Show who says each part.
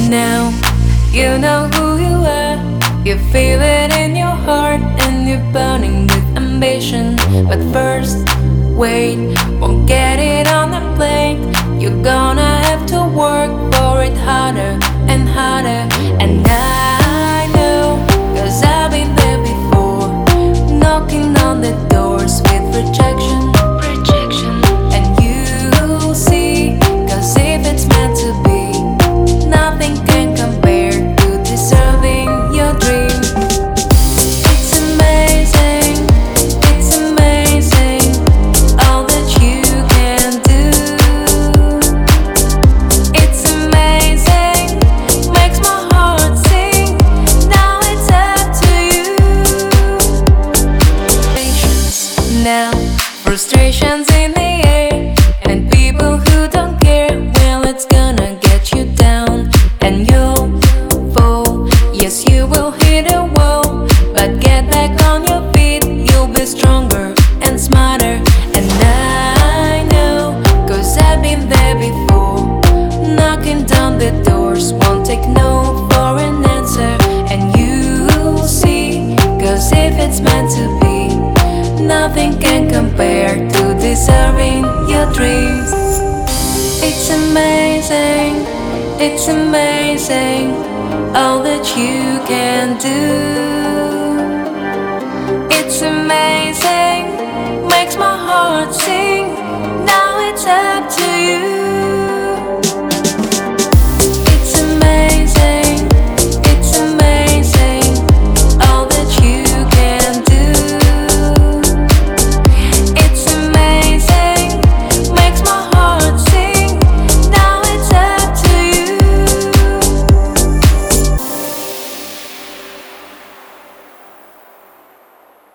Speaker 1: Now you know who you are. You feel it in your heart and you're burning with ambition. But first, wait, won't get it on the plate. You're gonna have to work for it harder and harder. And I know, 'cause I've been there before, knocking on the doors with rejection. And you'll see, 'cause if it's meant to be, nothing can compare to deserving your dream. It's amazing, all that you can do. It's amazing, makes my heart sing. Now it's up to you. Now, frustrations in the air, and people who don't care. Well, it's gonna get you down, and you'll fall. Yes, you will hit a wall, but get back on your feet. You'll be stronger and smarter. And I know, 'cause I've been there before, knocking down the doors, won't take no for an answer. And you'll see, 'cause if it's meant to be, nothing can compare to deserving your dreams. It's amazing, all that you can do. It's amazing, makes my heart sing.